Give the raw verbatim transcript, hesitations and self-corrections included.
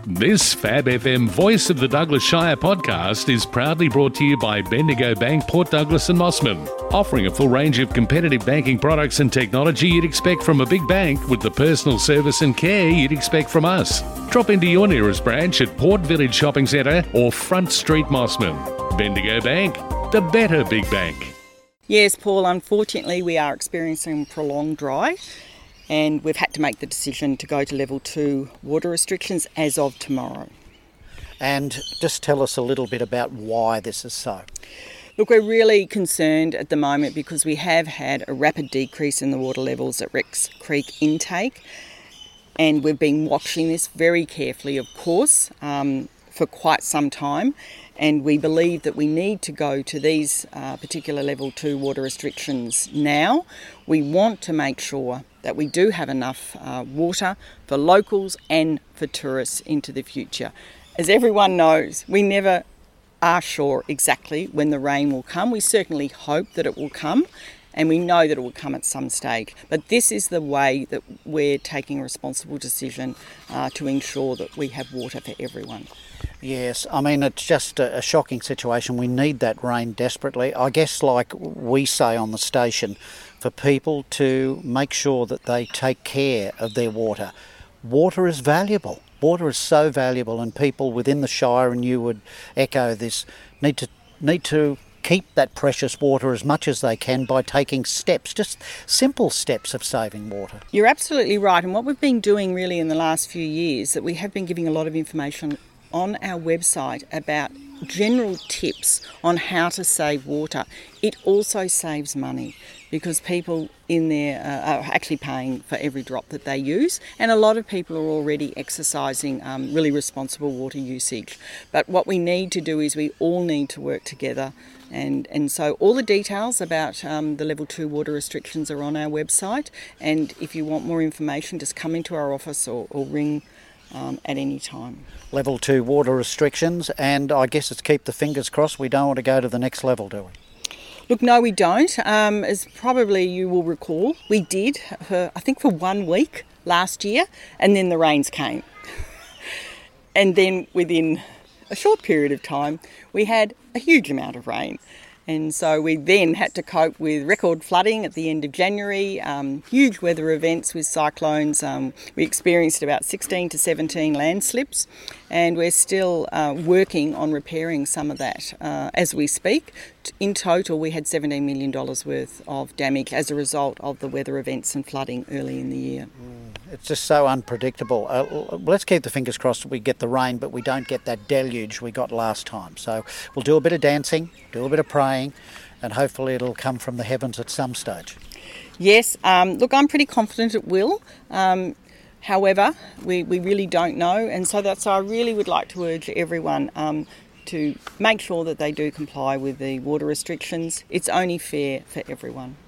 This Fab F M Voice of the Douglas Shire podcast is proudly brought to you by Bendigo Bank, Port Douglas and Mossman, offering a full range of competitive banking products and technology you'd expect from a big bank with the personal service and care you'd expect from us. Drop into your nearest branch at Port Village Shopping Centre or Front Street Mossman. Bendigo Bank, the better big bank. Yes, Paul, unfortunately we are experiencing prolonged dry, and we've had to make the decision to go to level two water restrictions as of tomorrow. And just tell us a little bit about why this is so. Look, we're really concerned at the moment because we have had a rapid decrease in the water levels at Rex Creek intake, and we've been watching this very carefully, of course, um, for quite some time. And we believe that we need to go to these uh, particular level two water restrictions now. We want to make sure that we do have enough uh, water for locals and for tourists into the future. As everyone knows, we never are sure exactly when the rain will come. We certainly hope that it will come, and we know that it will come at some stage. But this is the way that we're taking a responsible decision uh, to ensure that we have water for everyone. Yes, I mean, it's just a, a shocking situation. We need that rain desperately. I guess, like we say on the station, for people to make sure that they take care of their water. Water is valuable. Water is so valuable, and people within the Shire, and you would echo this, need to need to keep that precious water as much as they can by taking steps, just simple steps of saving water. You're absolutely right, and what we've been doing really in the last few years, that we have been giving a lot of information on our website about general tips on how to save water. It also saves money because people in there uh, are actually paying for every drop that they use, and a lot of people are already exercising um, really responsible water usage. But what we need to do is we all need to work together, and, and so all the details about um, the level two water restrictions are on our website, and if you want more information, just come into our office or, or ring Um, at any time. Level two water restrictions, and I guess it's keep the fingers crossed we don't want to go to the next level, do we? Look, no, we don't. Um, as probably you will recall, we did, for, I think for one week last year, and then the rains came. And then within a short period of time, we had a huge amount of rain. And so we then had to cope with record flooding at the end of January, um, huge weather events with cyclones. Um, we experienced about sixteen to seventeen landslips, and we're still uh, working on repairing some of that uh, as we speak. In total, we had seventeen million dollars worth of damage as a result of the weather events and flooding early in the year. It's just so unpredictable. Uh, let's keep the fingers crossed that we get the rain, but we don't get that deluge we got last time. So we'll do a bit of dancing, do a bit of praying, and hopefully it'll come from the heavens at some stage. Yes, um, look, I'm pretty confident it will. Um, however, we, we really don't know, and so that's I really would like to urge everyone um, to make sure that they do comply with the water restrictions. It's only fair for everyone.